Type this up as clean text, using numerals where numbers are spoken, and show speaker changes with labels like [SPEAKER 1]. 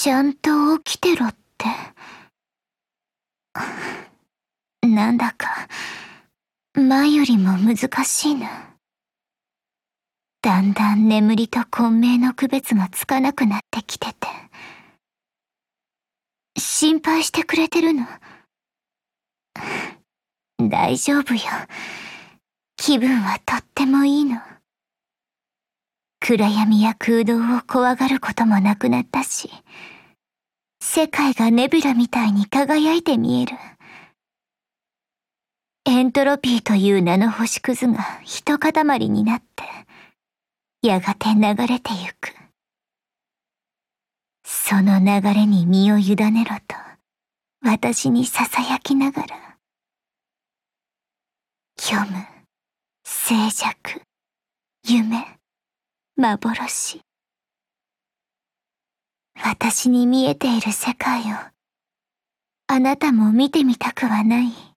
[SPEAKER 1] ちゃんと起きてろって。なんだか、前よりも難しいな。だんだん眠りと混迷の区別がつかなくなってきてて。心配してくれてるの？大丈夫よ。気分はとってもいいの。暗闇や空洞を怖がることもなくなったし、世界がネビュラみたいに輝いて見える。エントロピーという名の星屑が一塊になって、やがて流れてゆく。その流れに身を委ねろと、私に囁きながら。虚無、静寂、夢、幻。私に見えている世界を、あなたも見てみたくはない？